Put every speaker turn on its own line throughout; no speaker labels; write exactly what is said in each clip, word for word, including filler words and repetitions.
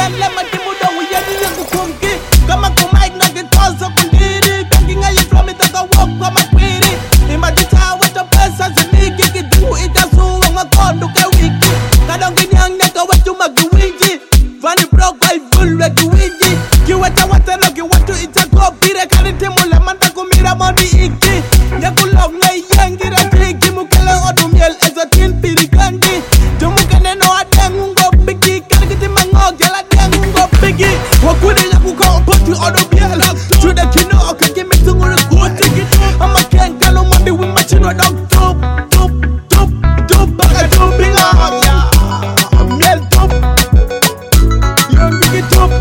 yen le madimu do wi yen yangu kumki kama kumaik na gitozo kundiri kangi nga ye from it go walk kwa makwiri imajita wata pesa ziniki kidu itazuwa ngakondo ke wiki kadongi nyang neka watu magiwinji Vani bro kwa ifulwe kiwinji kiweta watelo kiwatu itako pire kalite mule manda kumira moni iki nyakulog na yengira tiki mukele odumiel ezotin piri kandi tumukene no adengungo bigi karikiti mango gela dengungo bigi wakuni yakuka opoti odumiel chude kino okaki mitungure kuti ama kenkalo mandi wimachino dog tup tup tup tup baka tupinga miel tup young bigi tup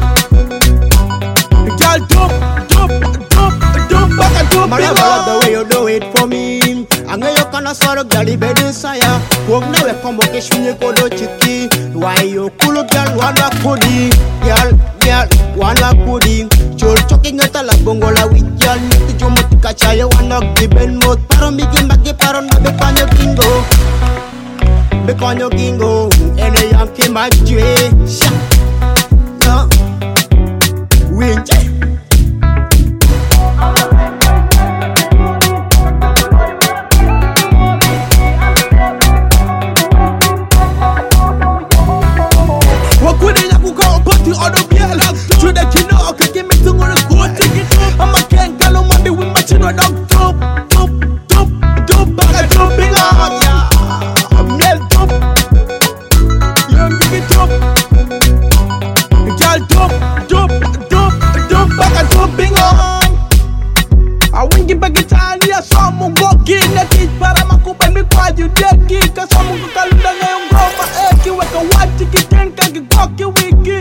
girl tup tup tup tup baka tupinga
Maria, the way you do it for me Anga yo kana soro gali bedi saya Wong newe kombo keshunye kodo chiki Why you kulu gal wana kudi Gal, gal, wana kudi Chol choki ngeta la bongo la wijal Niti jomo tika chaya wana giben mot Paro migi magi paro na bekanyo kingo Bekanyo kingo Ene yanki majwe Sha No Winche
wakuni yakuka opoti odumiel chude kino okaki mitungure kuti ama kenkalo mandi wimachino dog tup tup tup tup baka tupinga miel tup young bigi tup girl tup tup tup tup baka tupinga awingi bagitali ya somu woki nekich para makuben mi kwaju deki kasomu kukalunda ngayong goma eki weka wati kitenka gikoki wiki